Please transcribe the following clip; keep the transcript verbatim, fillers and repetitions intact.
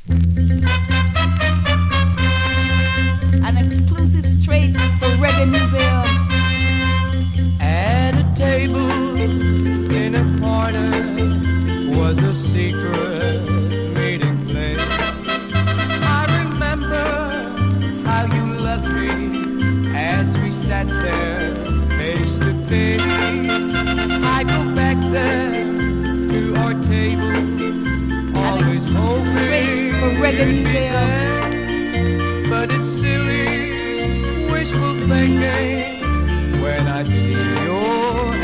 An exclusive straight for Reggae Museum. At a table in a corner was a secret meeting place. I remember how you loved me as we sat there face to face. I go back there to our table, An exclusive straight for Reggae Museum. but it's still